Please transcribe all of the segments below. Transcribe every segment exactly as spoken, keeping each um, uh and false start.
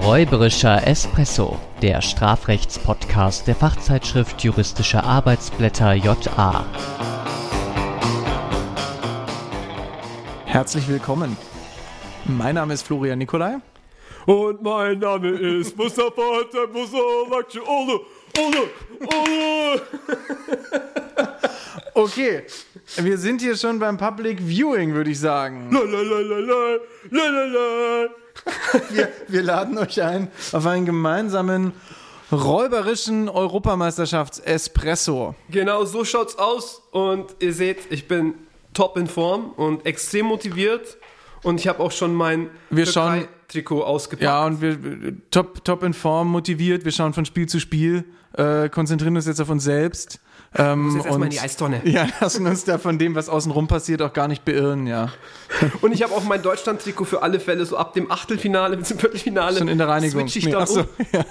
Räuberischer Espresso, der Strafrechtspodcast der Fachzeitschrift Juristische Arbeitsblätter J A. Herzlich willkommen. Mein Name ist Florian Nicolai. Und mein Name ist Mustafa Mustafa Olo, Olo, Olo. Okay, wir sind hier schon beim Public Viewing, würde ich sagen. Lalalala, lalala. Wir, wir laden euch ein auf einen gemeinsamen räuberischen Europameisterschafts-Espresso. Genau, so schaut's aus. Und ihr seht, ich bin top in Form und extrem motiviert. Und ich habe auch schon mein Wir schauen- Trikot ausgepackt. Ja, und wir top, top in Form, motiviert. Wir schauen von Spiel zu Spiel, äh, konzentrieren uns jetzt auf uns selbst. Ähm, muss jetzt erstmal und in die Eistonne. Ja, lassen uns da von dem, was außenrum passiert, auch gar nicht beirren, ja. Und ich habe auch mein Deutschland-Trikot für alle Fälle, so ab dem Achtelfinale bis zum Viertelfinale. Schon in der Reinigung. Switch ich Nee, dann ach so, um. ja.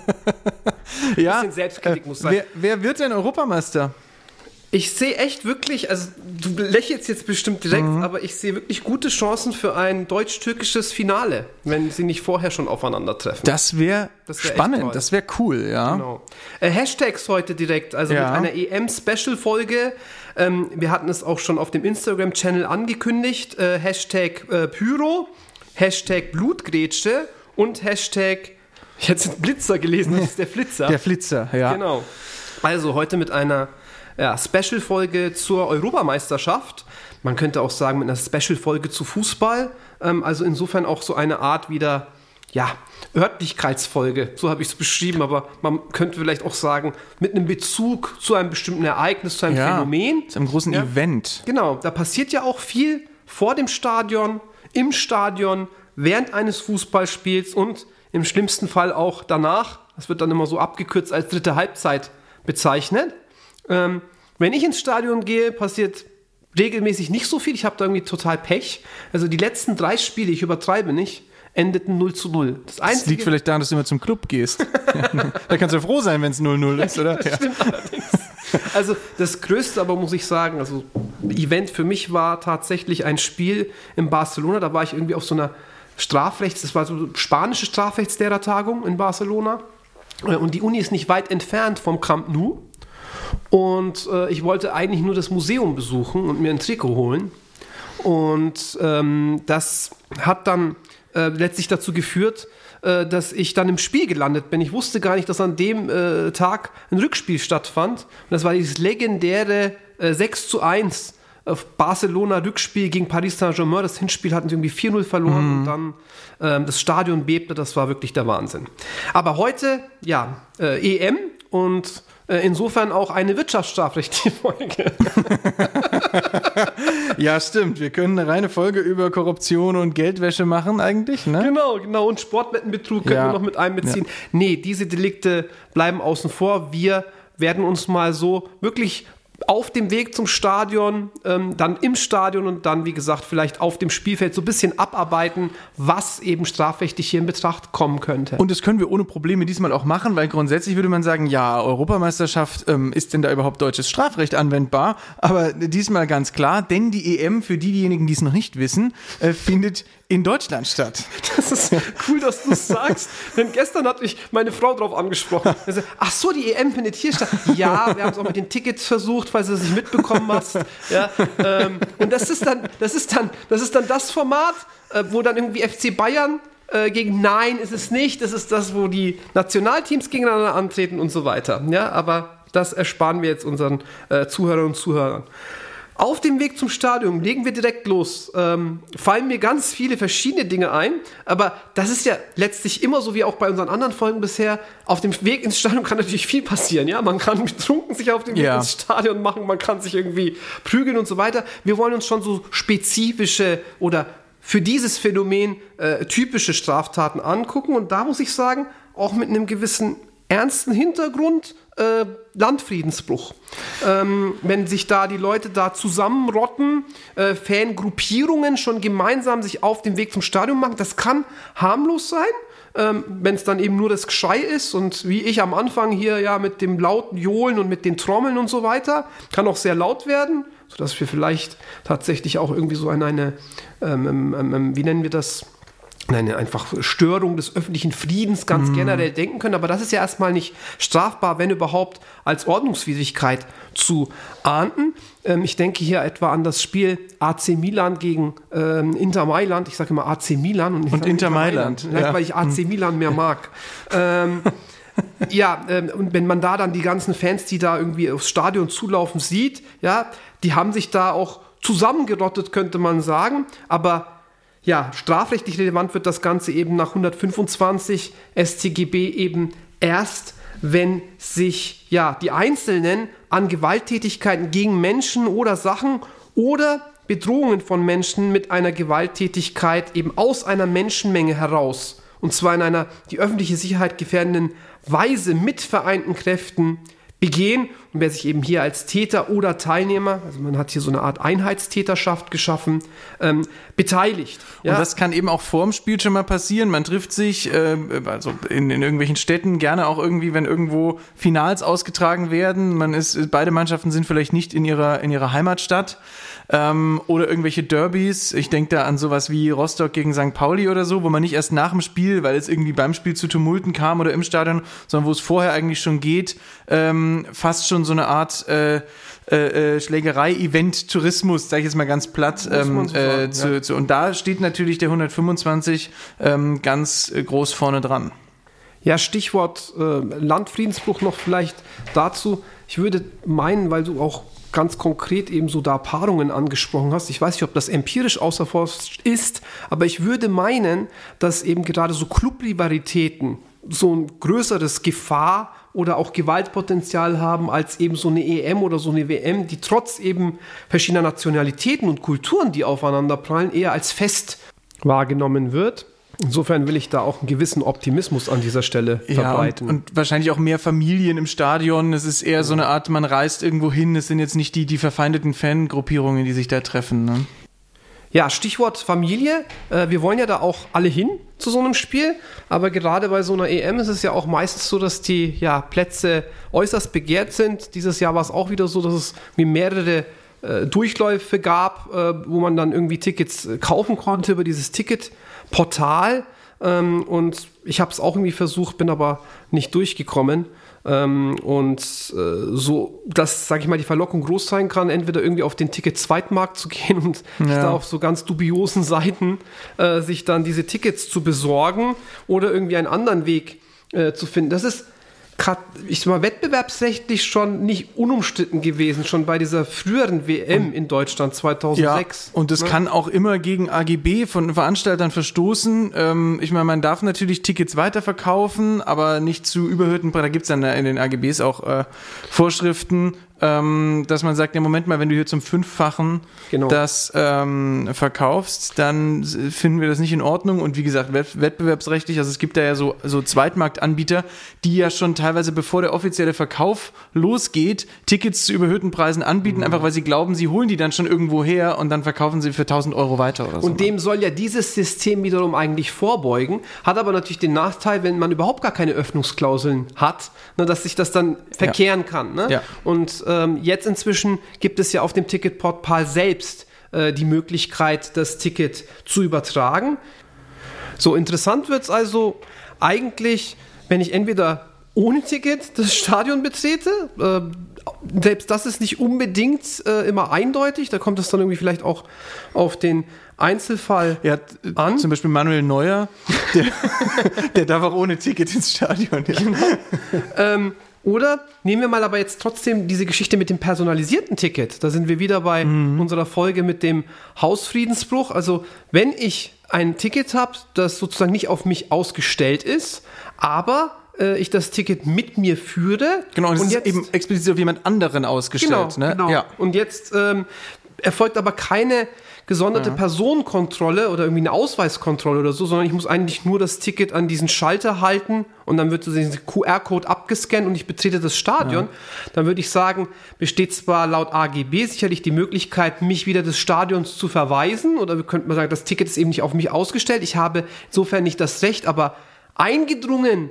Ja, Bisschen Selbstkritik äh, muss sein. Wer, wer wird denn Europameister? Ich sehe echt wirklich, also du lächelst jetzt bestimmt direkt, Mhm. aber ich sehe wirklich gute Chancen für ein deutsch-türkisches Finale, wenn sie nicht vorher schon aufeinandertreffen. Das wäre Das wär echt spannend, toll. das wäre cool, ja. Genau. Äh, Hashtags heute direkt, also Ja. mit einer E M-Special-Folge. Ähm, wir hatten es auch schon auf dem Instagram-Channel angekündigt. Äh, Hashtag äh, Pyro, Hashtag Blutgrätsche und Hashtag, ich hätte jetzt Blitzer gelesen, das ist der Flitzer. Der Flitzer, ja. Genau. Also heute mit einer ja, Special-Folge zur Europameisterschaft. Man könnte auch sagen mit einer Special-Folge zu Fußball. Ähm, also insofern auch so eine Art wieder, ja, Örtlichkeitsfolge. So habe ich es beschrieben, aber man könnte vielleicht auch sagen, mit einem Bezug zu einem bestimmten Ereignis, zu einem Ja, Phänomen. zu einem großen Ja. Event. Genau, da passiert ja auch viel vor dem Stadion, im Stadion, während eines Fußballspiels und im schlimmsten Fall auch danach. Das wird dann immer so abgekürzt als dritte Halbzeit bezeichnet. Ähm, wenn ich ins Stadion gehe, passiert regelmäßig nicht so viel. Ich habe da irgendwie total Pech. Also die letzten drei Spiele, ich übertreibe nicht, endeten null zu null. Das Das Einzige, liegt vielleicht daran, dass du immer zum Club gehst. Da kannst du ja froh sein, wenn es null null ist, oder? Ja. Stimmt allerdings. Also das Größte aber, muss ich sagen, also Event für mich war tatsächlich ein Spiel in Barcelona. Da war ich irgendwie auf so einer Strafrechts-, das war so eine spanische Strafrechtslehrertagung in Barcelona. Und die Uni ist nicht weit entfernt vom Camp Nou. Und äh, ich wollte eigentlich nur das Museum besuchen und mir ein Trikot holen. Und ähm, das hat dann äh, letztlich dazu geführt, äh, dass ich dann im Spiel gelandet bin. Ich wusste gar nicht, dass an dem äh, Tag ein Rückspiel stattfand. Und das war dieses legendäre äh, sechs zu eins auf Barcelona-Rückspiel gegen Paris Saint-Germain. Das Hinspiel hatten sie irgendwie vier null verloren Mhm. und dann ähm, das Stadion bebte. Das war wirklich der Wahnsinn. Aber heute, ja, äh, E M und äh, insofern auch eine wirtschaftsstrafrechtliche Folge. Ja, stimmt. Wir können eine reine Folge über Korruption und Geldwäsche machen eigentlich, ne? Genau, genau. Und Sportwettenbetrug können Ja. wir noch mit einbeziehen. Nee, diese Delikte bleiben außen vor. Wir werden uns mal so wirklich auf dem Weg zum Stadion, ähm, dann im Stadion und dann, wie gesagt, vielleicht auf dem Spielfeld so ein bisschen abarbeiten, was eben strafrechtlich hier in Betracht kommen könnte. Und das können wir ohne Probleme diesmal auch machen, weil grundsätzlich würde man sagen, ja, Europameisterschaft, ähm, ist denn da überhaupt deutsches Strafrecht anwendbar? Aber diesmal ganz klar, denn die E M, für diejenigen, die es noch nicht wissen, äh, findet in Deutschland statt. Das ist cool, dass du es sagst, denn gestern hat mich meine Frau darauf angesprochen. Also, ach so, die E M findet hier statt. Ja, wir haben es auch mit den Tickets versucht, falls du das nicht mitbekommen hast. Ja, ähm, und das ist dann, das ist dann, das ist dann das Format, äh, wo dann irgendwie F C Bayern äh, gegen Nein ist es nicht. Das ist das, wo die Nationalteams gegeneinander antreten und so weiter. Ja, aber das ersparen wir jetzt unseren äh, Zuhörern und Zuhörern. Auf dem Weg zum Stadion legen wir direkt los. Ähm, fallen mir ganz viele verschiedene Dinge ein, aber das ist ja letztlich immer so wie auch bei unseren anderen Folgen bisher. Auf dem Weg ins Stadion kann natürlich viel passieren. Ja, man kann betrunken sich auf dem Weg Ja. ins Stadion machen, man kann sich irgendwie prügeln und so weiter. Wir wollen uns schon so spezifische oder für dieses Phänomen äh, typische Straftaten angucken und da muss ich sagen, auch mit einem gewissen ernsten Hintergrund, äh, Landfriedensbruch. Ähm, wenn sich da die Leute da zusammenrotten, äh, Fangruppierungen schon gemeinsam sich auf den Weg zum Stadion machen, das kann harmlos sein, ähm, wenn es dann eben nur das Geschrei ist und wie ich am Anfang hier ja mit dem lauten Johlen und mit den Trommeln und so weiter, kann auch sehr laut werden, sodass wir vielleicht tatsächlich auch irgendwie so an eine, ähm, ähm, ähm, wie nennen wir das, eine einfach Störung des öffentlichen Friedens ganz mm. generell denken können. Aber das ist ja erstmal nicht strafbar, wenn überhaupt als Ordnungswidrigkeit zu ahnden. Ähm, ich denke hier etwa an das Spiel A C Milan gegen ähm, Inter Mailand. Ich sage immer A C Milan und, und Inter, Inter Mailand. Mailand. Vielleicht, ja. weil ich A C Milan mehr mag. ähm, ja, ähm, und wenn man da dann die ganzen Fans, die da irgendwie aufs Stadion zulaufen, sieht, ja, die haben sich da auch zusammengerottet, könnte man sagen. Aber ja, strafrechtlich relevant wird das Ganze eben nach hundertfünfundzwanzig S t G B eben erst, wenn sich ja die Einzelnen an Gewalttätigkeiten gegen Menschen oder Sachen oder Bedrohungen von Menschen mit einer Gewalttätigkeit eben aus einer Menschenmenge heraus, und zwar in einer die öffentliche Sicherheit gefährdenden Weise mit vereinten Kräften begehen, und wer sich eben hier als Täter oder Teilnehmer, also man hat hier so eine Art Einheitstäterschaft geschaffen, ähm, beteiligt. Ja? Und das kann eben auch vorm Spiel schon mal passieren. Man trifft sich äh, also in, in irgendwelchen Städten, gerne auch irgendwie, wenn irgendwo Finals ausgetragen werden. Man ist, beide Mannschaften sind vielleicht nicht in ihrer, in ihrer Heimatstadt. Ähm, oder irgendwelche Derbys. Ich denke da an sowas wie Rostock gegen Sankt Pauli oder so, wo man nicht erst nach dem Spiel, weil es irgendwie beim Spiel zu Tumulten kam oder im Stadion, sondern wo es vorher eigentlich schon geht, ähm, fast schon so eine Art äh, äh, Schlägerei-Event-Tourismus, sage ich jetzt mal ganz platt. Ähm, so sagen, äh, zu, ja. zu, und da steht natürlich der hundertfünfundzwanzig ähm, ganz äh, groß vorne dran. Ja, Stichwort äh, Landfriedensbruch noch vielleicht dazu. Ich würde meinen, weil du auch ganz konkret eben so da Paarungen angesprochen hast. Ich weiß nicht, ob das empirisch auserforscht ist, aber ich würde meinen, dass eben gerade so Clubrivalitäten so ein größeres Gefahr oder auch Gewaltpotenzial haben als eben so eine E M oder so eine W M, die trotz eben verschiedener Nationalitäten und Kulturen, die aufeinander prallen, eher als Fest wahrgenommen wird. Insofern will ich da auch einen gewissen Optimismus an dieser Stelle verbreiten. Ja, und, und wahrscheinlich auch mehr Familien im Stadion. Es ist eher so eine Art, man reist irgendwo hin. Es sind jetzt nicht die, die verfeindeten Fangruppierungen, die sich da treffen. Ne? Ja, Stichwort Familie. Wir wollen ja da auch alle hin zu so einem Spiel. Aber gerade bei so einer E M ist es ja auch meistens so, dass die ja, Plätze äußerst begehrt sind. Dieses Jahr war es auch wieder so, dass es mehrere Durchläufe gab, wo man dann irgendwie Tickets kaufen konnte über dieses Ticketportal. Und ich habe es auch irgendwie versucht, bin aber nicht durchgekommen. Und so, dass, sage ich mal, die Verlockung groß sein kann, entweder irgendwie auf den Ticket-Zweitmarkt zu gehen und ja. da auf so ganz dubiosen Seiten äh, sich dann diese Tickets zu besorgen oder irgendwie einen anderen Weg äh, zu finden. Das ist grad, ich sag mal, wettbewerbsrechtlich schon nicht unumstritten gewesen, schon bei dieser früheren W M in Deutschland zweitausendsechs. Ja, und das ne? kann auch immer gegen A G B von Veranstaltern verstoßen. Ähm, ich meine, man darf natürlich Tickets weiterverkaufen, aber nicht zu überhöhten Preisen. Da gibt es dann in den A G Bs auch äh, Vorschriften, ähm, dass man sagt, ja, Moment mal, wenn du hier zum Fünffachen genau. das ähm, verkaufst, dann finden wir das nicht in Ordnung. Und wie gesagt, wettbewerbsrechtlich, also es gibt da ja so, so Zweitmarktanbieter, die ja schon teilweise, bevor der offizielle Verkauf losgeht, Tickets zu überhöhten Preisen anbieten, mhm. einfach weil sie glauben, sie holen die dann schon irgendwo her und dann verkaufen sie für tausend Euro weiter oder so. Und dem soll ja dieses System wiederum eigentlich vorbeugen, hat aber natürlich den Nachteil, wenn man überhaupt gar keine Öffnungsklauseln hat, ne, dass sich das dann verkehren ja. kann. Ne? Ja. Und ähm, jetzt inzwischen gibt es ja auf dem Ticketportal selbst äh, die Möglichkeit, das Ticket zu übertragen. So, interessant wird es also eigentlich, wenn ich entweder ohne Ticket das Stadion betrete. Äh, selbst das ist nicht unbedingt äh, immer eindeutig. Da kommt es dann irgendwie vielleicht auch auf den Einzelfall ja, an. Zum Beispiel Manuel Neuer, der, der darf auch ohne Ticket ins Stadion. Ja. Genau. ähm, Oder nehmen wir mal aber jetzt trotzdem diese Geschichte mit dem personalisierten Ticket. Da sind wir wieder bei mhm. unserer Folge mit dem Hausfriedensbruch. Also wenn ich ein Ticket habe, das sozusagen nicht auf mich ausgestellt ist, aber äh, ich das Ticket mit mir führe. Genau, und es und ist jetzt, eben explizit auf jemand anderen ausgestellt. Genau, ne? genau. Ja. Und jetzt ähm, erfolgt aber keine gesonderte ja. Personenkontrolle oder irgendwie eine Ausweiskontrolle oder so, sondern ich muss eigentlich nur das Ticket an diesen Schalter halten und dann wird so dieser Q R-Code abgescannt und ich betrete das Stadion. Ja. Dann würde ich sagen, besteht zwar laut A G B sicherlich die Möglichkeit, mich wieder des Stadions zu verweisen, oder wir könnten mal sagen, das Ticket ist eben nicht auf mich ausgestellt. Ich habe insofern nicht das Recht, aber eingedrungen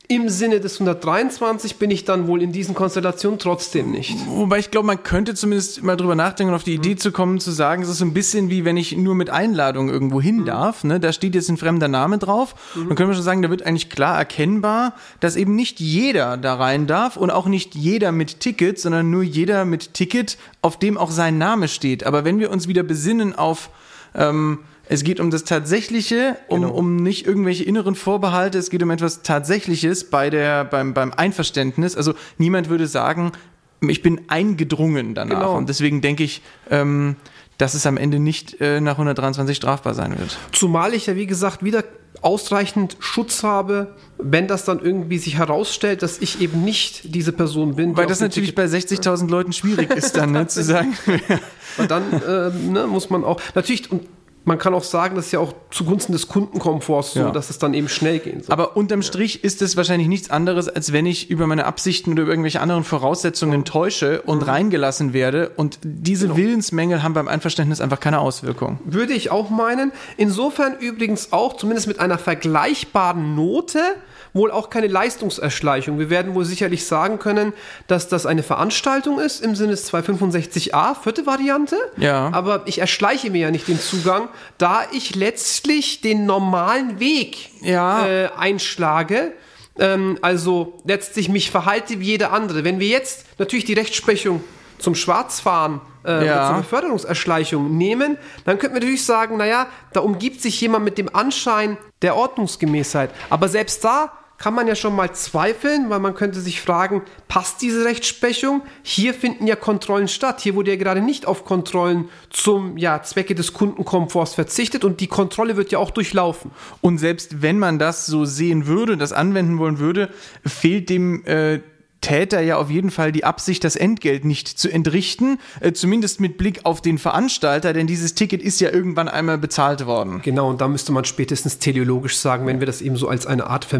im Sinne des hundertdreiundzwanzig bin ich dann wohl in diesen Konstellationen trotzdem nicht. Wobei ich glaube, man könnte zumindest mal drüber nachdenken und auf die Idee mhm. zu kommen, zu sagen, es ist so ein bisschen wie, wenn ich nur mit Einladung irgendwo hin mhm. darf. Ne? Da steht jetzt ein fremder Name drauf. Mhm. Dann können wir schon sagen, da wird eigentlich klar erkennbar, dass eben nicht jeder da rein darf und auch nicht jeder mit Ticket, sondern nur jeder mit Ticket, auf dem auch sein Name steht. Aber wenn wir uns wieder besinnen auf... Ähm, es geht um das Tatsächliche, um, genau. um nicht irgendwelche inneren Vorbehalte, es geht um etwas Tatsächliches bei der, beim, beim Einverständnis. Also niemand würde sagen, ich bin eingedrungen danach. Genau. Und deswegen denke ich, ähm, dass es am Ende nicht äh, nach hundertdreiundzwanzig strafbar sein wird. Zumal ich ja, wie gesagt, wieder ausreichend Schutz habe, wenn das dann irgendwie sich herausstellt, dass ich eben nicht diese Person bin. Weil das natürlich Ticket bei sechzigtausend Leuten schwierig ist dann, ne, zu sagen. Und dann äh, ne, muss man auch, natürlich, und man kann auch sagen, das ist ja auch zugunsten des Kundenkomforts so, ja. dass es dann eben schnell gehen soll. Aber unterm Strich ja. ist es wahrscheinlich nichts anderes, als wenn ich über meine Absichten oder über irgendwelche anderen Voraussetzungen täusche und mhm. reingelassen werde. Und diese genau. Willensmängel haben beim Einverständnis einfach keine Auswirkung. Würde ich auch meinen. Insofern übrigens auch, zumindest mit einer vergleichbaren Note, wohl auch keine Leistungserschleichung. Wir werden wohl sicherlich sagen können, dass das eine Veranstaltung ist im Sinne des zweihundertfünfundsechzig a, vierte Variante. Ja. Aber ich erschleiche mir ja nicht den Zugang, da ich letztlich den normalen Weg ja. äh, einschlage. Ähm, also letztlich mich verhalte wie jeder andere. Wenn wir jetzt natürlich die Rechtsprechung zum Schwarzfahren äh, ja. zur Beförderungserschleichung nehmen, dann könnten wir natürlich sagen, naja, da umgibt sich jemand mit dem Anschein der Ordnungsgemäßheit. Aber selbst da kann man ja schon mal zweifeln, weil man könnte sich fragen, passt diese Rechtsprechung? Hier finden ja Kontrollen statt. Hier wurde ja gerade nicht auf Kontrollen zum ja, Zwecke des Kundenkomforts verzichtet und die Kontrolle wird ja auch durchlaufen. Und selbst wenn man das so sehen würde, das anwenden wollen würde, fehlt dem äh, Täter ja auf jeden Fall die Absicht, das Entgelt nicht zu entrichten, äh, zumindest mit Blick auf den Veranstalter, denn dieses Ticket ist ja irgendwann einmal bezahlt worden. Genau, und da müsste man spätestens teleologisch sagen, wenn wir das eben so als eine Art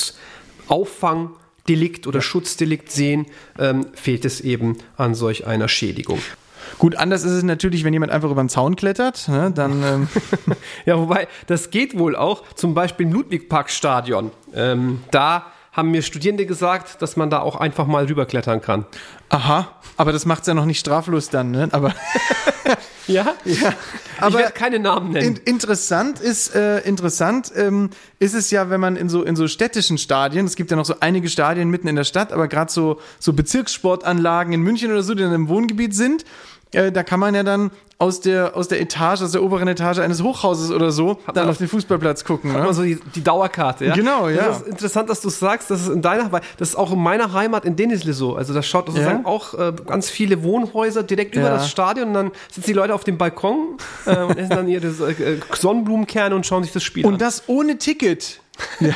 Vermögensauffangdelikt oder ja. Schutzdelikt sehen, ähm, fehlt es eben an solch einer Schädigung. Gut, anders ist es natürlich, wenn jemand einfach über den Zaun klettert, ne, dann... Ähm ja, wobei, das geht wohl auch, zum Beispiel im Ludwig-Park-Stadion. Ähm, da haben mir Studierende gesagt, dass man da auch einfach mal rüberklettern kann. Aha, aber das macht es ja noch nicht straflos dann, ne? Aber ja? ja, aber ich werde keine Namen nennen. In, interessant ist, äh, interessant ähm, ist es ja, wenn man in so in so städtischen Stadien, es gibt ja noch so einige Stadien mitten in der Stadt, aber gerade so so Bezirkssportanlagen in München oder so, die dann im Wohngebiet sind, äh, da kann man ja dann aus der, aus der Etage, aus der oberen Etage eines Hochhauses oder so, hat dann auf den Fußballplatz gucken. Hat ne? man so die, die Dauerkarte, ja? Genau, ja. Das ist interessant, dass du es sagst, das ist in deiner, weil das ist auch in meiner Heimat in Denizli so. Also da schaut sozusagen ja. auch äh, ganz viele Wohnhäuser direkt über ja. das Stadion und dann sitzen die Leute auf dem Balkon äh, und essen dann ihre äh, Sonnenblumenkerne und schauen sich das Spiel und an. Und das ohne Ticket. Ja,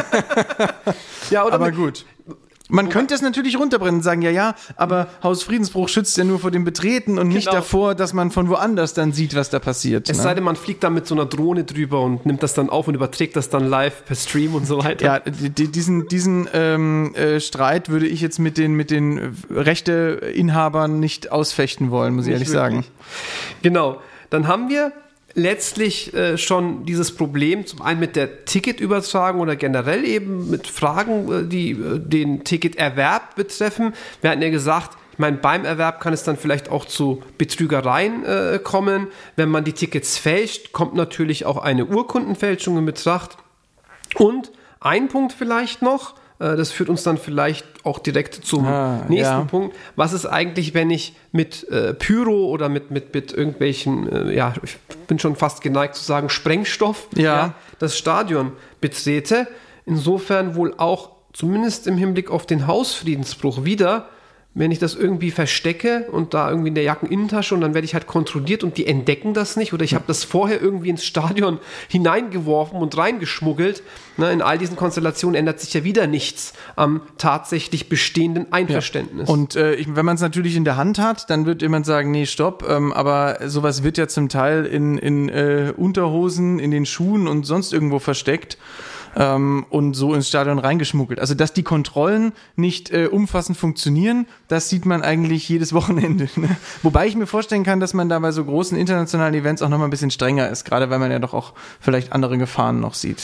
ja oder aber mit, gut. Man könnte es natürlich runterbrennen und sagen, ja, ja, aber Haus Friedensbruch schützt ja nur vor dem Betreten und nicht genau. davor, dass man von woanders dann sieht, was da passiert. Es ne? sei denn, man fliegt da mit so einer Drohne drüber und nimmt das dann auf und überträgt das dann live per Stream und so weiter. Ja, die, diesen, diesen ähm, äh, Streit würde ich jetzt mit den, mit den Rechteinhabern nicht ausfechten wollen, muss ich ehrlich wirklich. sagen. Genau, dann haben wir letztlich äh, schon dieses Problem, zum einen mit der Ticketübertragung oder generell eben mit Fragen, äh, die äh, den Ticketerwerb betreffen. Wir hatten ja gesagt, ich meine, beim Erwerb kann es dann vielleicht auch zu Betrügereien äh, kommen. Wenn man die Tickets fälscht, kommt natürlich auch eine Urkundenfälschung in Betracht. Und ein Punkt vielleicht noch, äh, das führt uns dann vielleicht auch direkt zum ah, nächsten ja. Punkt. Was ist eigentlich, wenn ich mit äh, Pyro oder mit, mit, mit irgendwelchen, äh, ja, ich bin schon fast geneigt zu sagen, Sprengstoff, ja. Ja, das Stadion betrete? Insofern wohl auch, zumindest im Hinblick auf den Hausfriedensbruch wieder, wenn ich das irgendwie verstecke und da irgendwie in der Jackeninnentasche und dann werde ich halt kontrolliert und die entdecken das nicht oder ich habe das vorher irgendwie ins Stadion hineingeworfen und reingeschmuggelt. Ne, in all diesen Konstellationen ändert sich ja wieder nichts am tatsächlich bestehenden Einverständnis. Ja. Und äh, ich, wenn man es natürlich in der Hand hat, dann wird jemand sagen, nee, stopp, ähm, aber sowas wird ja zum Teil in, in äh, Unterhosen, in den Schuhen und sonst irgendwo versteckt. Ähm, und so ins Stadion reingeschmuggelt. Also, dass die Kontrollen nicht äh, umfassend funktionieren, das sieht man eigentlich jedes Wochenende. Ne? Wobei ich mir vorstellen kann, dass man da bei so großen internationalen Events auch nochmal ein bisschen strenger ist, gerade weil man ja doch auch vielleicht andere Gefahren noch sieht.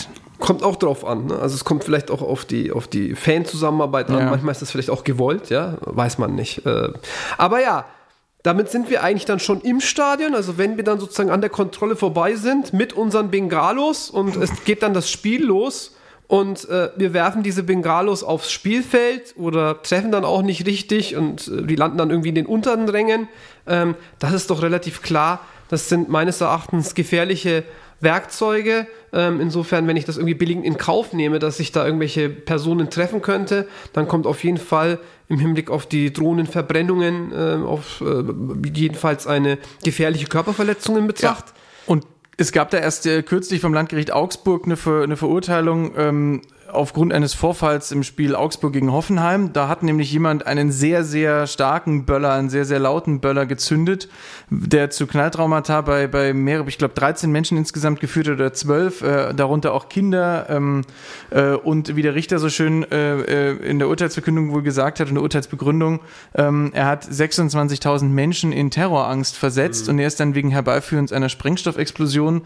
kommt auch drauf an. Ne? Also es kommt vielleicht auch auf die, auf die Fanzusammenarbeit an. Ja. Manchmal ist das vielleicht auch gewollt, ja, weiß man nicht. Äh, aber ja, damit sind wir eigentlich dann schon im Stadion. Also wenn wir dann sozusagen an der Kontrolle vorbei sind mit unseren Bengalos und es geht dann das Spiel los und äh, wir werfen diese Bengalos aufs Spielfeld oder treffen dann auch nicht richtig und äh, die landen dann irgendwie in den unteren Rängen. Ähm, das ist doch relativ klar. Das sind meines Erachtens gefährliche Werkzeuge. Ähm, insofern, wenn ich das irgendwie billigend in Kauf nehme, dass ich da irgendwelche Personen treffen könnte, dann kommt auf jeden Fall im Hinblick auf die drohenden Verbrennungen äh, auf äh, jedenfalls eine gefährliche Körperverletzung in Betracht. Ja. Und es gab da erst äh, kürzlich vom Landgericht Augsburg eine, Ver, eine Verurteilung ähm, aufgrund eines Vorfalls im Spiel Augsburg gegen Hoffenheim. Da hat nämlich jemand einen sehr, sehr starken Böller, einen sehr, sehr lauten Böller gezündet, der zu Knalltraumata bei, bei mehreren, ich glaube dreizehn Menschen insgesamt geführt hat oder zwölf, äh, darunter auch Kinder. Ähm, äh, und wie der Richter so schön äh, in der Urteilsverkündung wohl gesagt hat, in der Urteilsbegründung, ähm, er hat sechsundzwanzigtausend Menschen in Terrorangst versetzt, mhm. und er ist dann wegen Herbeiführens einer Sprengstoffexplosion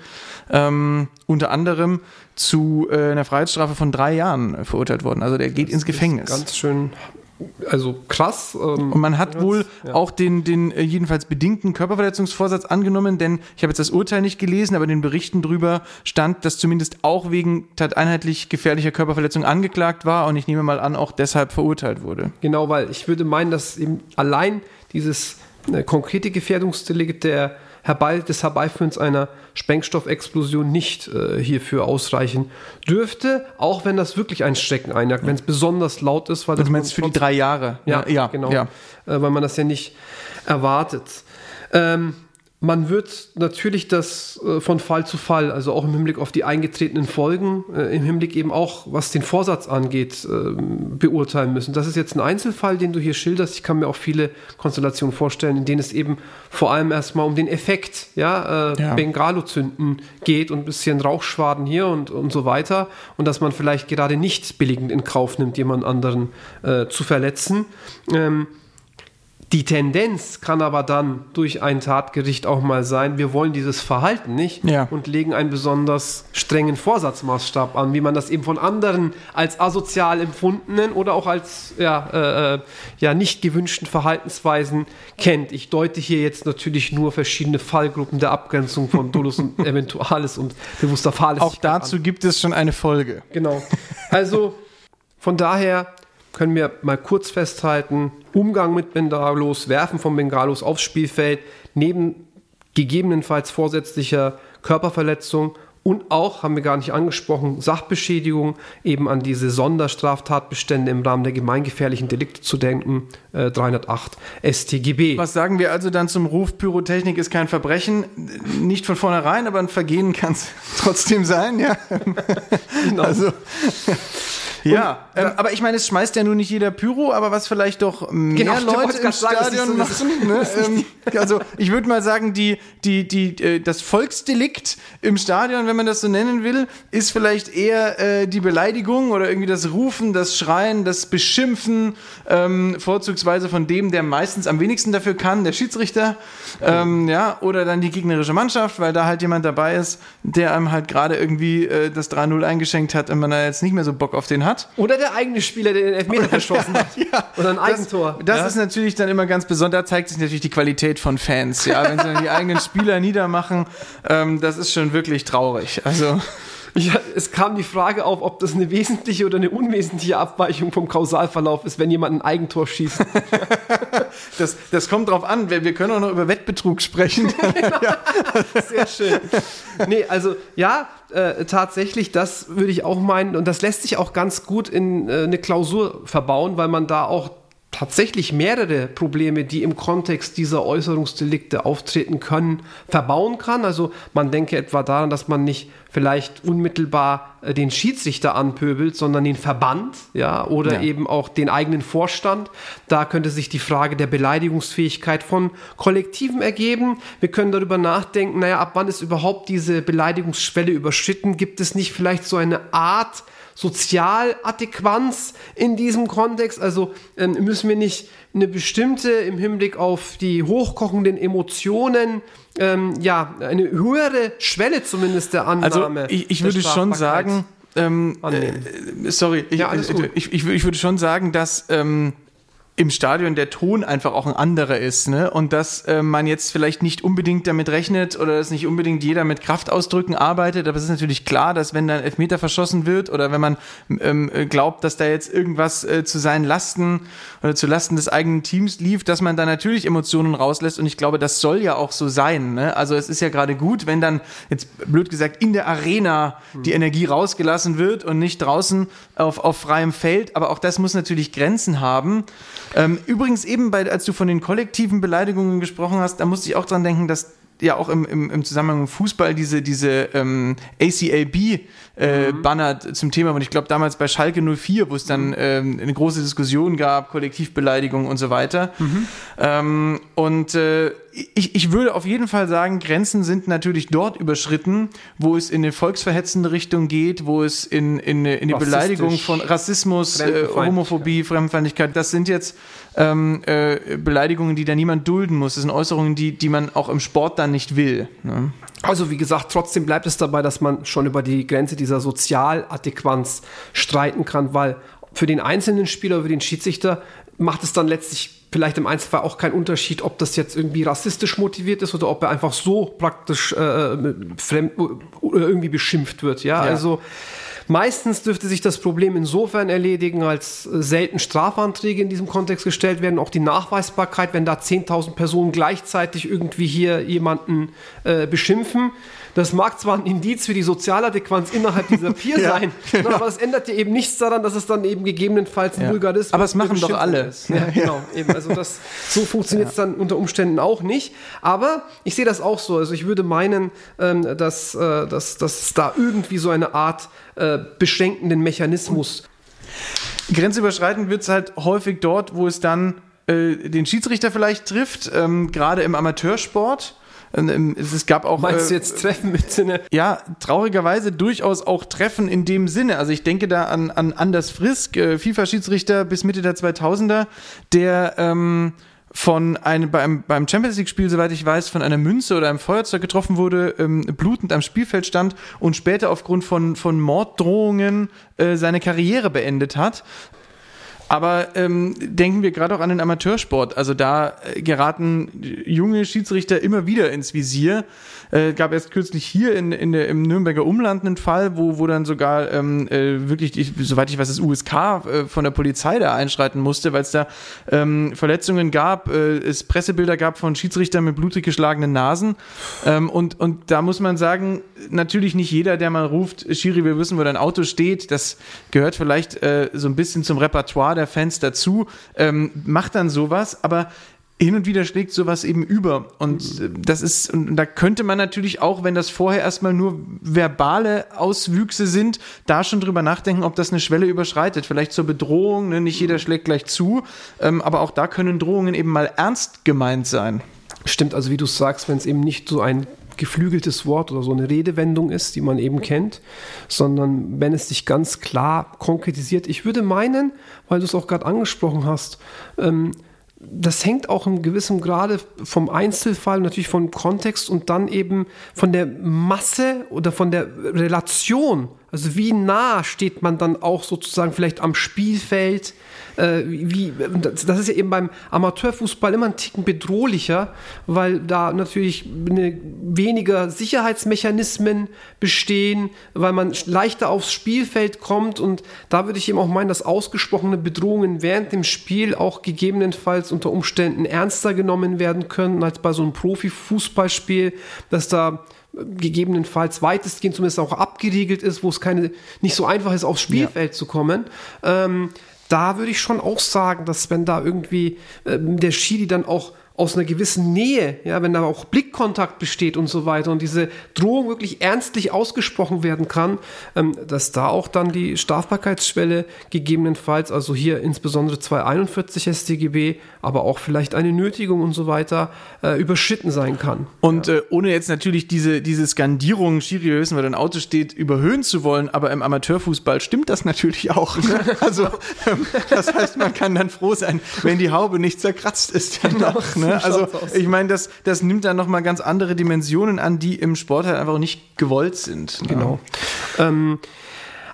ähm, unter anderem zu äh, einer Freiheitsstrafe von drei Jahren verurteilt worden. Also der geht das ins Gefängnis. Ganz schön, also krass. Ähm, und man hat wohl ja. auch den, den äh, jedenfalls bedingten Körperverletzungsvorsatz angenommen, denn ich habe jetzt das Urteil nicht gelesen, aber in den Berichten drüber stand, dass zumindest auch wegen tateinheitlich gefährlicher Körperverletzung angeklagt war und ich nehme mal an, auch deshalb verurteilt wurde. Genau, weil ich würde meinen, dass eben allein dieses äh, konkrete Gefährdungsdelikt der Herbei, des Herbeiführens einer Sprengstoffexplosion nicht äh, hierfür ausreichen dürfte, auch wenn das wirklich ein Schrecken einjagt, wenn es besonders laut ist. Weil du meinst für die drei Jahre? Ja, ja genau, ja. Äh, weil man das ja nicht erwartet. Ähm, man wird natürlich das äh, von Fall zu Fall, also auch im Hinblick auf die eingetretenen Folgen, äh, im Hinblick eben auch, was den Vorsatz angeht, äh, beurteilen müssen. Das ist jetzt ein Einzelfall, den du hier schilderst. Ich kann mir auch viele Konstellationen vorstellen, in denen es eben vor allem erstmal um den Effekt, ja, äh, ja. Bengalo-Zünden geht und ein bisschen Rauchschwaden hier und, und so weiter. Und dass man vielleicht gerade nicht billigend in Kauf nimmt, jemand anderen äh, zu verletzen. Ähm, Die Tendenz kann aber dann durch ein Tatgericht auch mal sein, wir wollen dieses Verhalten nicht, ja. und legen einen besonders strengen Vorsatzmaßstab an, wie man das eben von anderen als asozial empfundenen oder auch als ja, äh, ja, nicht gewünschten Verhaltensweisen kennt. Ich deute hier jetzt natürlich nur verschiedene Fallgruppen der Abgrenzung von Dolus und Eventualis und bewusster Fahrlässigkeit Auch dazu an. gibt es schon eine Folge. Genau. Also von daher können wir mal kurz festhalten, Umgang mit Bengalos, Werfen von Bengalos aufs Spielfeld, neben gegebenenfalls vorsätzlicher Körperverletzung und auch, haben wir gar nicht angesprochen, Sachbeschädigung, eben an diese Sonderstraftatbestände im Rahmen der gemeingefährlichen Delikte zu denken, äh, dreihundertacht S t G B. Was sagen wir also dann zum Ruf, Pyrotechnik ist kein Verbrechen? Nicht von vornherein, aber ein Vergehen kann es trotzdem sein, ja. Genau. Also... Ja, und, ähm, aber ich meine, es schmeißt ja nun nicht jeder Pyro, aber was vielleicht doch mehr genau, Leute im sagen, Stadion so, machen. Ne? ähm, also ich würde mal sagen, die, die, die, äh, das Volksdelikt im Stadion, wenn man das so nennen will, ist vielleicht eher äh, die Beleidigung oder irgendwie das Rufen, das Schreien, das Beschimpfen, ähm, vorzugsweise von dem, der meistens am wenigsten dafür kann, der Schiedsrichter, ähm, ja, oder dann die gegnerische Mannschaft, weil da halt jemand dabei ist, der einem halt gerade irgendwie äh, das drei null eingeschenkt hat und man da jetzt nicht mehr so Bock auf den hat. Oder der eigene Spieler, der den Elfmeter verschossen hat. Ja, oder ein Eigentor. Das, das ja? ist natürlich dann immer ganz besonders, da zeigt sich natürlich die Qualität von Fans. Ja, wenn sie dann die eigenen Spieler niedermachen, ähm, das ist schon wirklich traurig. Also... Ja, es kam die Frage auf, ob das eine wesentliche oder eine unwesentliche Abweichung vom Kausalverlauf ist, wenn jemand ein Eigentor schießt. das, das kommt drauf an. Wir, wir können auch noch über Wettbetrug sprechen. Genau. Ja. Sehr schön. Nee, also ja, äh, tatsächlich, das würde ich auch meinen. Und das lässt sich auch ganz gut in äh, eine Klausur verbauen, weil man da auch tatsächlich mehrere Probleme, die im Kontext dieser Äußerungsdelikte auftreten können, verbauen kann. Also man denke etwa daran, dass man nicht vielleicht unmittelbar äh, den Schiedsrichter anpöbelt, sondern den Verband, ja, oder ja. eben auch den eigenen Vorstand. Da könnte sich die Frage der Beleidigungsfähigkeit von Kollektiven ergeben. Wir können darüber nachdenken, naja, ab wann ist überhaupt diese Beleidigungsschwelle überschritten? Gibt es nicht vielleicht so eine Art Sozialadäquanz in diesem Kontext? Also ähm, müssen wir nicht eine bestimmte, im Hinblick auf die hochkochenden Emotionen, ähm, ja, eine höhere Schwelle zumindest der Annahme. Also ich, ich würde schon sagen, ähm, annehmen. Äh, sorry, ich, Ja, alles gut. ich, ich, ich würde schon sagen, dass ähm, im Stadion der Ton einfach auch ein anderer ist, ne? Und dass äh, man jetzt vielleicht nicht unbedingt damit rechnet oder dass nicht unbedingt jeder mit Kraftausdrücken arbeitet, aber es ist natürlich klar, dass wenn dann Elfmeter verschossen wird oder wenn man ähm, glaubt, dass da jetzt irgendwas äh, zu seinen Lasten oder zu Lasten des eigenen Teams lief, dass man da natürlich Emotionen rauslässt und ich glaube, das soll ja auch so sein, ne? Also es ist ja gerade gut, wenn dann jetzt blöd gesagt in der Arena die Energie rausgelassen wird und nicht draußen auf, auf freiem Feld, aber auch das muss natürlich Grenzen haben. Ähm, übrigens eben, bei, als du von den kollektiven Beleidigungen gesprochen hast, da musste ich auch dran denken, dass ja auch im, im, im Zusammenhang mit Fußball diese, diese ähm, A C L B-Banner äh, mhm. zum Thema, und ich glaube damals bei Schalke null vier, wo es dann ähm, eine große Diskussion gab, Kollektivbeleidigung und so weiter. Mhm. Ähm, und äh, ich, ich würde auf jeden Fall sagen, Grenzen sind natürlich dort überschritten, wo es in eine volksverhetzende Richtung geht, wo es in, in, in die Beleidigung von Rassismus, äh, Homophobie, Fremdenfeindlichkeit, das sind jetzt ähm, äh, Beleidigungen, die da niemand dulden muss. Das sind Äußerungen, die, die man auch im Sport dann nicht will. Ne? Also wie gesagt, trotzdem bleibt es dabei, dass man schon über die Grenze dieser Sozialadäquanz streiten kann, weil für den einzelnen Spieler, für den Schiedsrichter macht es dann letztlich vielleicht im Einzelfall auch keinen Unterschied, ob das jetzt irgendwie rassistisch motiviert ist oder ob er einfach so praktisch äh, fremd oder irgendwie beschimpft wird. Ja, ja. Also meistens dürfte sich das Problem insofern erledigen, als selten Strafanträge in diesem Kontext gestellt werden. Auch die Nachweisbarkeit, wenn da zehntausend Personen gleichzeitig irgendwie hier jemanden äh, beschimpfen. Das mag zwar ein Indiz für die Sozialadäquanz innerhalb dieser Peer ja, sein, genau. aber das ändert ja eben nichts daran, dass es dann eben gegebenenfalls ein ja. Vulgarismus ist. Aber es machen doch alle. Ist. Ja, ja. Genau, eben. Also das, so funktioniert es ja. dann unter Umständen auch nicht. Aber ich sehe das auch so. Also ich würde meinen, ähm, dass, äh, dass, dass da irgendwie so eine Art äh, beschränkenden Mechanismus. Grenzüberschreitend wird es halt häufig dort, wo es dann äh, den Schiedsrichter vielleicht trifft, ähm, gerade im Amateursport. Es gab auch. Meinst du jetzt Treffen mit Sinne? Ja, traurigerweise durchaus auch Treffen in dem Sinne. Also ich denke da an, an Anders Frisk, äh, FIFA-Schiedsrichter bis Mitte der zweitausender, der ähm, von einem, beim, beim Champions League-Spiel, soweit ich weiß, von einer Münze oder einem Feuerzeug getroffen wurde, ähm, blutend am Spielfeld stand und später aufgrund von, von Morddrohungen äh, seine Karriere beendet hat. Aber ähm, denken wir gerade auch an den Amateursport. Also da äh, geraten junge Schiedsrichter immer wieder ins Visier. Äh, gab erst kürzlich hier in, in der, im Nürnberger Umland einen Fall, wo, wo dann sogar ähm, äh, wirklich, ich, soweit ich weiß, das U S K äh, von der Polizei da einschreiten musste, weil es da ähm, Verletzungen gab, äh, es Pressebilder gab von Schiedsrichtern mit blutig geschlagenen Nasen. Ähm, und, und da muss man sagen, natürlich nicht jeder, der mal ruft, Schiri, wir wissen, wo dein Auto steht, das gehört vielleicht äh, so ein bisschen zum Repertoire der Fans dazu, ähm, macht dann sowas, aber hin und wieder schlägt sowas eben über und äh, das ist, und da könnte man natürlich auch, wenn das vorher erstmal nur verbale Auswüchse sind, da schon drüber nachdenken, ob das eine Schwelle überschreitet, vielleicht zur Bedrohung, ne? Nicht jeder schlägt gleich zu, ähm, aber auch da können Drohungen eben mal ernst gemeint sein. Stimmt, also wie du sagst, wenn es eben nicht so ein geflügeltes Wort oder so eine Redewendung ist, die man eben kennt, sondern wenn es sich ganz klar konkretisiert. Ich würde meinen, weil du es auch gerade angesprochen hast, ähm, das hängt auch in gewissem Grade vom Einzelfall, natürlich vom Kontext und dann eben von der Masse oder von der Relation. Also wie nah steht man dann auch sozusagen vielleicht am Spielfeld? Äh, wie, das ist ja eben beim Amateurfußball immer ein Ticken bedrohlicher, weil da natürlich eine, weniger Sicherheitsmechanismen bestehen, weil man leichter aufs Spielfeld kommt und da würde ich eben auch meinen, dass ausgesprochene Bedrohungen während dem Spiel auch gegebenenfalls unter Umständen ernster genommen werden können als bei so einem Profifußballspiel, dass da gegebenenfalls weitestgehend zumindest auch abgeriegelt ist, wo es keine, nicht so einfach ist, aufs Spielfeld ja. zu kommen. Ähm, da würde ich schon auch sagen, dass wenn da irgendwie ähm, der Schiri dann auch aus einer gewissen Nähe, ja, wenn da auch Blickkontakt besteht und so weiter und diese Drohung wirklich ernstlich ausgesprochen werden kann, ähm, dass da auch dann die Strafbarkeitsschwelle gegebenenfalls, also hier insbesondere zweihunderteinundvierzig S t G B, aber auch vielleicht eine Nötigung und so weiter, äh, überschritten sein kann. Und ja. äh, ohne jetzt natürlich diese, diese Skandierung, Schiri, wir wissen, weil dein Auto steht, überhöhen zu wollen, aber im Amateurfußball stimmt das natürlich auch. Ne? Also ähm, das heißt, man kann dann froh sein, wenn die Haube nicht zerkratzt ist danach. Ne? Also ich meine, das, das nimmt dann nochmal ganz andere Dimensionen an, die im Sport halt einfach nicht gewollt sind. Genau. Ja. Ähm,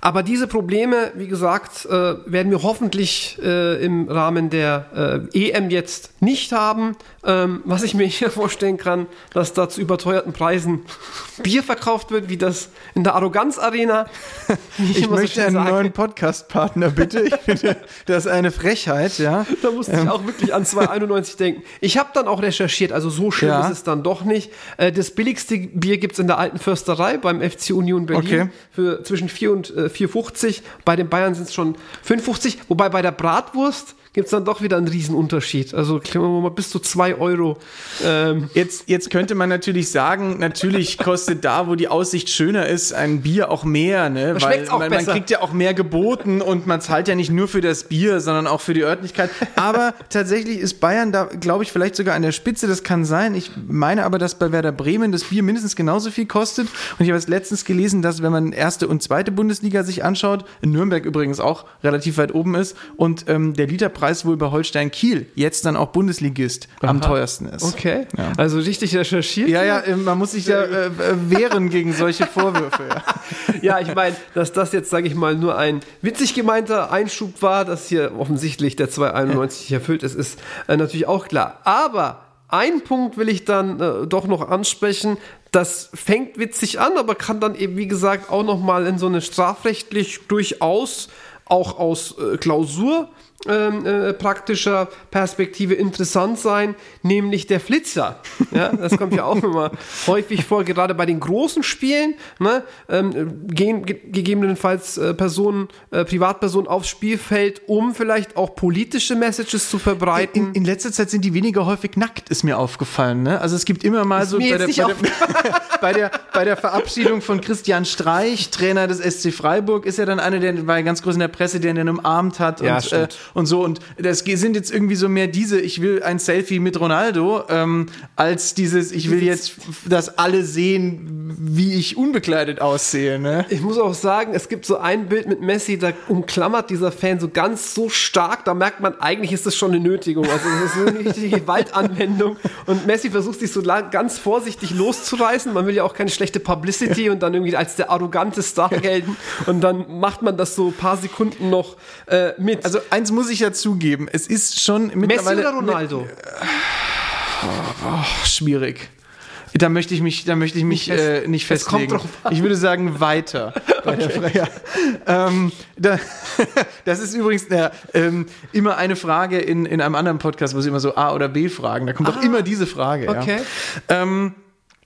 Aber diese Probleme, wie gesagt, äh, werden wir hoffentlich äh, im Rahmen der äh, E M jetzt nicht haben. Ähm, was ich mir hier vorstellen kann, dass da zu überteuerten Preisen Bier verkauft wird, wie das in der Arroganz Arena. Ich, ich möchte so einen sage. neuen Podcast-Partner, bitte. Ich finde, das ist eine Frechheit, ja. Da musste ähm. ich auch wirklich an zwei einundneunzig denken. Ich habe dann auch recherchiert, also so schlimm ja. ist es dann doch nicht. Äh, das billigste Bier gibt es in der Alten Försterei beim F C Union Berlin okay. für zwischen vier und vier fünfzig. Bei den Bayern sind es schon fünf fünfzig. Wobei bei der Bratwurst gibt es dann doch wieder einen Riesenunterschied. Also mal bis zu zwei Euro. Ähm. Jetzt, jetzt könnte man natürlich sagen, natürlich kostet da, wo die Aussicht schöner ist, ein Bier auch mehr. Ne? Weil auch man, man kriegt ja auch mehr geboten und man zahlt ja nicht nur für das Bier, sondern auch für die Örtlichkeit. Aber tatsächlich ist Bayern da, glaube ich, vielleicht sogar an der Spitze. Das kann sein. Ich meine aber, dass bei Werder Bremen das Bier mindestens genauso viel kostet. Und ich habe es letztens gelesen, dass wenn man erste und zweite Bundesliga sich anschaut, in Nürnberg übrigens auch relativ weit oben ist und ähm, der Literpreis wohl bei Holstein Kiel, jetzt dann auch Bundesligist, Aha. am teuersten ist. Okay, ja. Also richtig recherchiert. Ja, ja, man muss sich ja äh, wehren gegen solche Vorwürfe. Ja, ja ich meine, dass das jetzt, sage ich mal, nur ein witzig gemeinter Einschub war, dass hier offensichtlich der zwei einundneunzig erfüllt ist, ist äh, natürlich auch klar. Aber einen Punkt will ich dann äh, doch noch ansprechen. Das fängt witzig an, aber kann dann eben, wie gesagt, auch nochmal in so eine strafrechtlich durchaus auch aus äh, Klausur Ähm, äh, praktischer Perspektive interessant sein, nämlich der Flitzer. Ja, das kommt ja auch immer häufig vor, gerade bei den großen Spielen, ne, ähm, gehen ge- gegebenenfalls äh, Personen, äh, Privatpersonen aufs Spielfeld, um vielleicht auch politische Messages zu verbreiten. In, in letzter Zeit sind die weniger häufig nackt, ist mir aufgefallen. Ne? Also es gibt immer mal ist so bei der, bei, der, bei, der, bei der Verabschiedung von Christian Streich, Trainer des S C Freiburg, ist ja dann einer, der war ganz groß in der Presse, der ihn umarmt hat ja, und äh, und so, und das sind jetzt irgendwie so mehr diese, ich will ein Selfie mit Ronaldo, ähm, als dieses, ich will jetzt, dass alle sehen, wie ich unbekleidet aussehe, ne? Ich muss auch sagen, es gibt so ein Bild mit Messi, da umklammert dieser Fan so ganz so stark, da merkt man, eigentlich ist das schon eine Nötigung, also das ist so eine richtige Gewaltanwendung und Messi versucht sich so lang, ganz vorsichtig loszureißen, man will ja auch keine schlechte Publicity und dann irgendwie als der arrogante Star gelten und dann macht man das so ein paar Sekunden noch äh, mit. Also eins muss ich ja zugeben, es ist schon mittlerweile... Messi oder Ronaldo? Mit, oh, oh, schwierig. Da möchte ich mich, da möchte ich mich nicht, äh, nicht festlegen. Kommt drauf an. Ich würde sagen weiter. Okay. Ja. Ähm, da, das ist übrigens äh, ähm, immer eine Frage in, in einem anderen Podcast, wo sie immer so A oder B fragen. Da kommt ah, auch immer diese Frage. Okay. Ja. Ähm,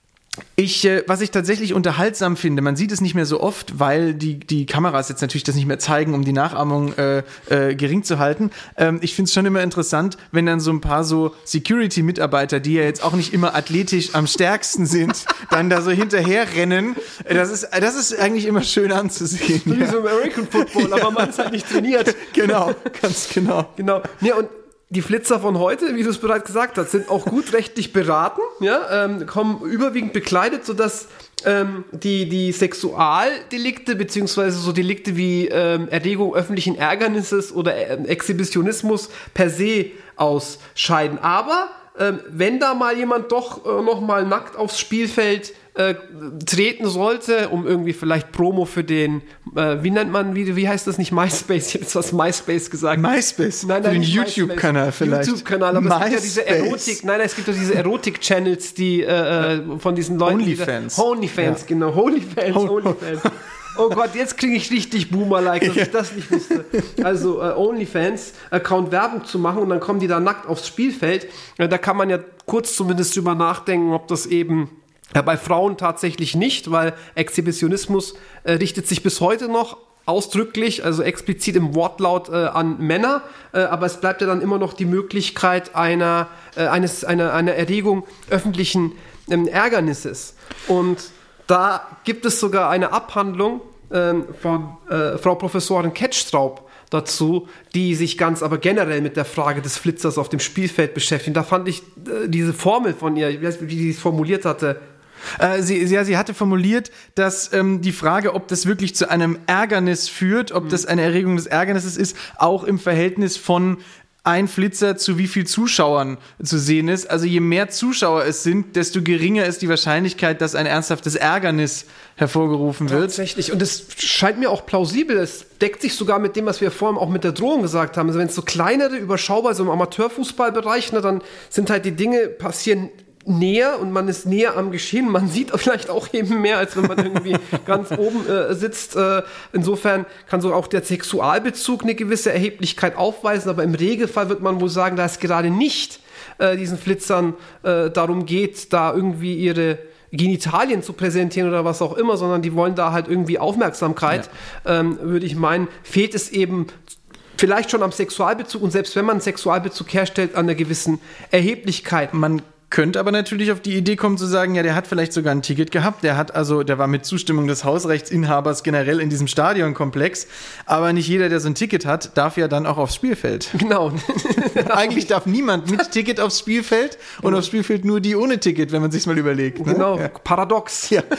Ich, äh, was ich tatsächlich unterhaltsam finde, man sieht es nicht mehr so oft, weil die, die Kameras jetzt natürlich das nicht mehr zeigen, um die Nachahmung äh, äh, gering zu halten. Ähm, ich finde es schon immer interessant, wenn dann so ein paar so Security-Mitarbeiter, die ja jetzt auch nicht immer athletisch am stärksten sind, dann da so hinterher rennen. Das ist, das ist eigentlich immer schön anzusehen. So wie so American Football, aber man ist halt nicht trainiert. Genau, ganz genau. Genau. Ja, und die Flitzer von heute, wie du es bereits gesagt hast, sind auch gut rechtlich beraten, ja, ähm, kommen überwiegend bekleidet, sodass ähm, die, die Sexualdelikte beziehungsweise so Delikte wie ähm, Erregung öffentlichen Ärgernisses oder äh, Exhibitionismus per se ausscheiden. Aber ähm, wenn da mal jemand doch äh, noch mal nackt aufs Spielfeld äh, treten sollte, um irgendwie vielleicht Promo für den, äh, wie nennt man, wie, wie heißt das nicht, MySpace, ich habe jetzt was MySpace gesagt. MySpace? Nein, nein, für den YouTube-Kanal vielleicht. YouTube-Kanal, aber MySpace. Es gibt ja diese Erotik, nein, nein, es gibt ja diese Erotik-Channels, die äh, von diesen Leuten. Onlyfans. Onlyfans, ja. Genau, Onlyfans, Onlyfans. Oh Gott, jetzt kriege ich richtig Boomer-like, dass ja. ich das nicht wusste. Also äh, OnlyFans-Account Werbung zu machen und dann kommen die da nackt aufs Spielfeld. Äh, da kann man ja kurz zumindest drüber nachdenken, ob das eben äh, bei Frauen tatsächlich nicht, weil Exhibitionismus äh, richtet sich bis heute noch ausdrücklich, also explizit im Wortlaut äh, an Männer, äh, aber es bleibt ja dann immer noch die Möglichkeit einer, äh, eines, einer, einer Erregung öffentlichen ähm, Ärgernisses. Und da gibt es sogar eine Abhandlung ähm, von äh, Frau Professorin Ketschtraub dazu, die sich ganz aber generell mit der Frage des Flitzers auf dem Spielfeld beschäftigt. Da fand ich äh, diese Formel von ihr, ich weiß nicht, wie sie es formuliert hatte. Äh, sie, ja, sie hatte formuliert, dass ähm, die Frage, ob das wirklich zu einem Ärgernis führt, ob mhm. das eine Erregung des Ärgernisses ist, auch im Verhältnis von ein Flitzer zu wie viel Zuschauern zu sehen ist. Also je mehr Zuschauer es sind, desto geringer ist die Wahrscheinlichkeit, dass ein ernsthaftes Ärgernis hervorgerufen wird. Tatsächlich. Und es scheint mir auch plausibel. Es deckt sich sogar mit dem, was wir vorhin auch mit der Drohung gesagt haben. Also wenn es so kleinere, überschaubar, so im Amateurfußballbereich, ne, dann sind halt die Dinge passieren näher und man ist näher am Geschehen. Man sieht vielleicht auch eben mehr, als wenn man irgendwie ganz oben äh, sitzt. Äh, insofern kann so auch der Sexualbezug eine gewisse Erheblichkeit aufweisen, aber im Regelfall wird man wohl sagen, dass es gerade nicht äh, diesen Flitzern äh, darum geht, da irgendwie ihre Genitalien zu präsentieren oder was auch immer, sondern die wollen da halt irgendwie Aufmerksamkeit. Ja. Ähm, würde ich meinen, fehlt es eben vielleicht schon am Sexualbezug und selbst wenn man einen Sexualbezug herstellt, an einer gewissen Erheblichkeit. Man könnte aber natürlich auf die Idee kommen zu sagen, ja, der hat vielleicht sogar ein Ticket gehabt, der hat also, der war mit Zustimmung des Hausrechtsinhabers generell in diesem Stadionkomplex, aber nicht jeder, der so ein Ticket hat, darf ja dann auch aufs Spielfeld. Genau. Eigentlich darf niemand mit Ticket aufs Spielfeld und aufs Spielfeld nur die ohne Ticket, wenn man sich's mal überlegt. Ne? Genau, ja. Paradox. Ja.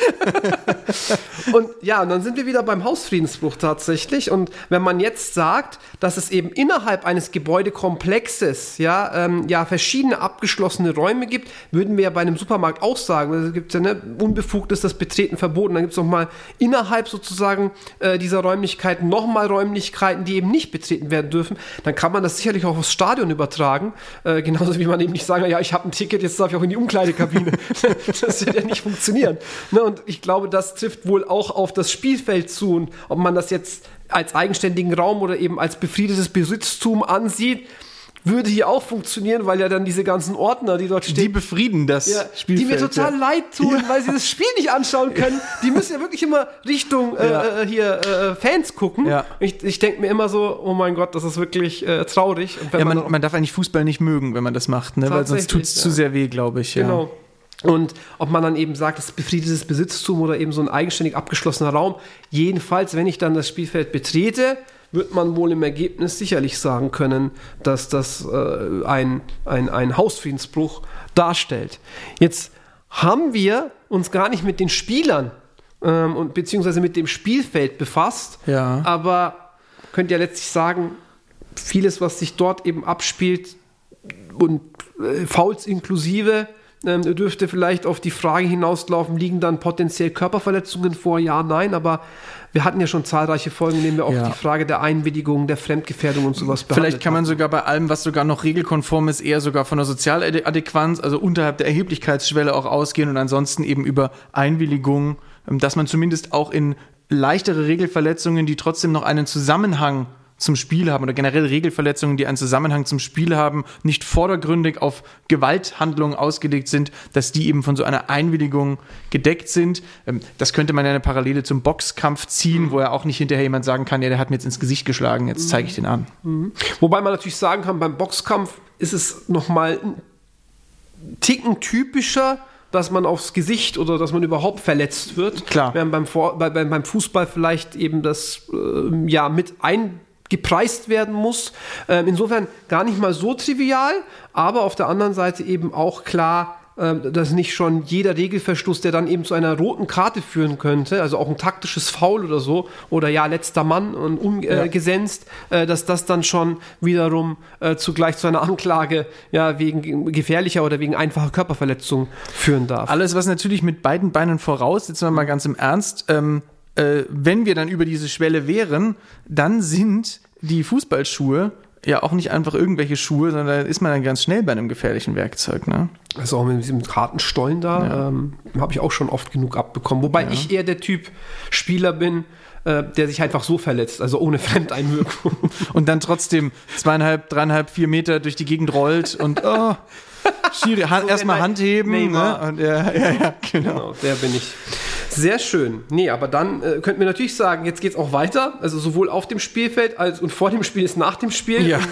Und ja, und dann sind wir wieder beim Hausfriedensbruch tatsächlich und wenn man jetzt sagt, dass es eben innerhalb eines Gebäudekomplexes ja, ähm, ja verschiedene abgeschlossene Räume gibt, würden wir ja bei einem Supermarkt auch sagen, es gibt ja, ne, unbefugt ist das Betreten verboten, dann gibt es nochmal innerhalb sozusagen äh, dieser Räumlichkeiten nochmal Räumlichkeiten, die eben nicht betreten werden dürfen, dann kann man das sicherlich auch aufs Stadion übertragen, äh, genauso wie man eben nicht sagen, ja, ich habe ein Ticket, jetzt darf ich auch in die Umkleidekabine. Das wird ja nicht funktionieren. Ne, und ich glaube, das trifft wohl auch auf das Spielfeld zu und ob man das jetzt als eigenständigen Raum oder eben als befriedetes Besitztum ansieht, würde hier auch funktionieren, weil ja dann diese ganzen Ordner, die dort stehen, die befrieden das ja, Spielfeld. Die mir total ja. leid tun, ja. weil sie das Spiel nicht anschauen können. Die müssen ja wirklich immer Richtung ja. äh, hier äh, Fans gucken. Ja. Ich, ich denke mir immer so, oh mein Gott, das ist wirklich äh, traurig. Und wenn ja, man, man, man darf eigentlich Fußball nicht mögen, wenn man das macht, ne? Weil sonst tut es ja. zu sehr weh, glaube ich. Ja. Genau. Und ob man dann eben sagt, das ist befriedetes Besitztum oder eben so ein eigenständig abgeschlossener Raum. Jedenfalls, wenn ich dann das Spielfeld betrete, wird man wohl im Ergebnis sicherlich sagen können, dass das äh, ein, ein, ein Hausfriedensbruch darstellt. Jetzt haben wir uns gar nicht mit den Spielern ähm, und beziehungsweise mit dem Spielfeld befasst, ja. aber könnt ihr letztlich sagen, vieles, was sich dort eben abspielt und äh, Fouls inklusive, ähm, dürfte vielleicht auf die Frage hinauslaufen, liegen dann potenziell Körperverletzungen vor? Ja, nein, aber wir hatten ja schon zahlreiche Folgen, in denen wir auch ja. die Frage der Einwilligung, der Fremdgefährdung und sowas behandelt Vielleicht kann man hatten. sogar bei allem, was sogar noch regelkonform ist, eher sogar von der Sozialadäquanz, also unterhalb der Erheblichkeitsschwelle auch ausgehen und ansonsten eben über Einwilligung, dass man zumindest auch in leichtere Regelverletzungen, die trotzdem noch einen Zusammenhang zum Spiel haben oder generell Regelverletzungen, die einen Zusammenhang zum Spiel haben, nicht vordergründig auf Gewalthandlungen ausgelegt sind, dass die eben von so einer Einwilligung gedeckt sind. Das könnte man ja eine Parallele zum Boxkampf ziehen, mhm. wo ja auch nicht hinterher jemand sagen kann, ja, der hat mir jetzt ins Gesicht geschlagen, jetzt zeige ich den an. Mhm. Wobei man natürlich sagen kann, beim Boxkampf ist es nochmal ein Ticken typischer, dass man aufs Gesicht oder dass man überhaupt verletzt wird. Klar. Während beim, Vor- bei, beim Fußball vielleicht eben das äh, ja mit ein gepreist werden muss. Ähm, insofern gar nicht mal so trivial, aber auf der anderen Seite eben auch klar, ähm, dass nicht schon jeder Regelverstoß, der dann eben zu einer roten Karte führen könnte, also auch ein taktisches Foul oder so, oder ja, letzter Mann und umgesenzt, äh, äh, dass das dann schon wiederum äh, zugleich zu einer Anklage ja, wegen gefährlicher oder wegen einfacher Körperverletzung führen darf. Alles, was natürlich mit beiden Beinen voraus, jetzt mal ganz im Ernst, ähm, Äh, wenn wir dann über diese Schwelle wären, dann sind die Fußballschuhe ja auch nicht einfach irgendwelche Schuhe, sondern da ist man dann ganz schnell bei einem gefährlichen Werkzeug. Ne? Also auch mit diesem harten Stollen da, ja. ähm, habe ich auch schon oft genug abbekommen. Wobei ja. ich eher der Typ Spieler bin, äh, der sich einfach so verletzt, also ohne Fremdeinwirkung. Und dann trotzdem zweieinhalb, dreieinhalb, vier Meter durch die Gegend rollt und oh, Schiri, so erstmal Hand heben. Ne? Und, ja, ja, ja, genau. genau. Der bin ich. Sehr schön. Nee, aber dann äh, könnten wir natürlich sagen, jetzt geht es auch weiter, also sowohl auf dem Spielfeld als und vor dem Spiel ist nach dem Spiel. Ja.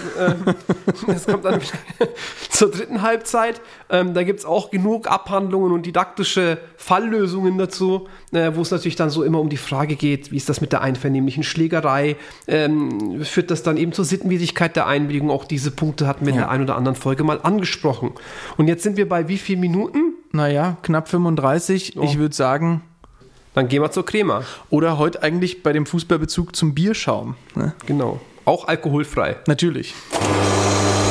Es ähm, kommt dann zur dritten Halbzeit. Ähm, da gibt es auch genug Abhandlungen und didaktische Falllösungen dazu, äh, wo es natürlich dann so immer um die Frage geht, wie ist das mit der einvernehmlichen Schlägerei? Ähm, führt das dann eben zur Sittenwidrigkeit der Einwilligung? Auch diese Punkte hatten wir ja. in der einen oder anderen Folge mal angesprochen. Und jetzt sind wir bei wie vielen Minuten? Naja, knapp fünfunddreißig. Oh. Ich würde sagen... Dann gehen wir zur Crema. Oder heute eigentlich bei dem Fußballbezug zum Bierschaum. Ne? Genau. Auch alkoholfrei. Natürlich.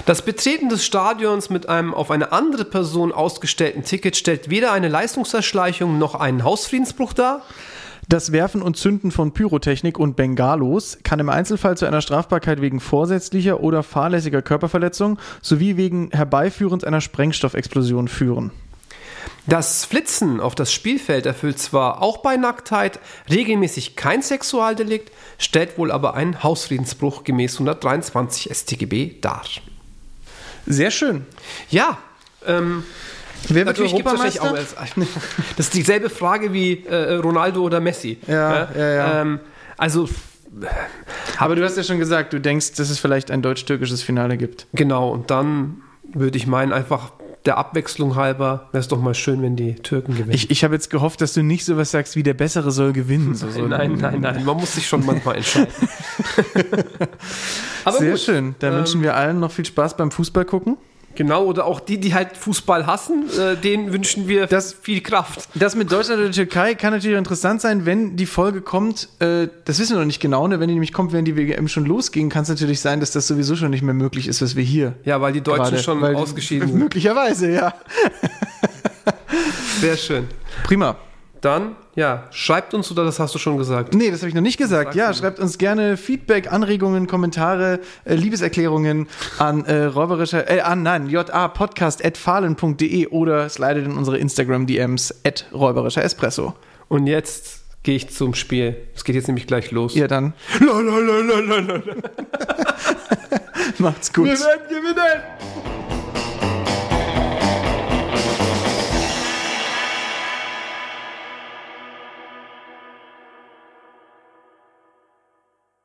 Das Betreten des Stadions mit einem auf eine andere Person ausgestellten Ticket stellt weder eine Leistungserschleichung noch einen Hausfriedensbruch dar. Das Werfen und Zünden von Pyrotechnik und Bengalos kann im Einzelfall zu einer Strafbarkeit wegen vorsätzlicher oder fahrlässiger Körperverletzung sowie wegen Herbeiführens einer Sprengstoffexplosion führen. Das Flitzen auf das Spielfeld erfüllt zwar auch bei Nacktheit regelmäßig kein Sexualdelikt, stellt wohl aber einen Hausfriedensbruch gemäß hundertdreiundzwanzig S t G B dar. Sehr schön. Ja, ähm... Wer wird Natürlich gibt's Europameister? wahrscheinlich auch als, das ist dieselbe Frage wie äh, Ronaldo oder Messi. Ja, ja, ja. Ähm, also, aber du hast ja schon gesagt, du denkst, dass es vielleicht ein deutsch-türkisches Finale gibt. Genau, und dann würde ich meinen, einfach der Abwechslung halber, wäre es doch mal schön, wenn die Türken gewinnen. Ich, ich habe jetzt gehofft, dass du nicht sowas sagst wie der Bessere soll gewinnen. So, so. Nein, nein, nein, man muss sich schon manchmal entscheiden. Aber Sehr gut. schön, dann Ähm, wünschen wir allen noch viel Spaß beim Fußball gucken. Genau, oder auch die, die halt Fußball hassen, äh, denen wünschen wir Das- viel Kraft. Das mit Deutschland oder Türkei kann natürlich auch interessant sein, wenn die Folge kommt, äh, das wissen wir noch nicht genau, ne? Wenn die nämlich kommt, wenn die W M schon losging, kann es natürlich sein, dass das sowieso schon nicht mehr möglich ist, was wir hier Ja, weil die Deutschen gerade- schon weil- ausgeschieden sind. Möglicherweise, ja. Sehr schön. Prima. Dann, ja, schreibt uns, oder das hast du schon gesagt. Nee, das habe ich noch nicht gesagt. Sag's Ja, mir. schreibt uns gerne Feedback, Anregungen, Kommentare, äh, Liebeserklärungen an äh, räuberischer, äh, an, nein, japodcast at fahlen punkt de oder slidet in unsere Instagram-D Ms at räuberischer Espresso. Und jetzt gehe ich zum Spiel. Es geht jetzt nämlich gleich los. Ja, dann La, la, la, la, la, la. macht's gut. Wir werden gewinnen!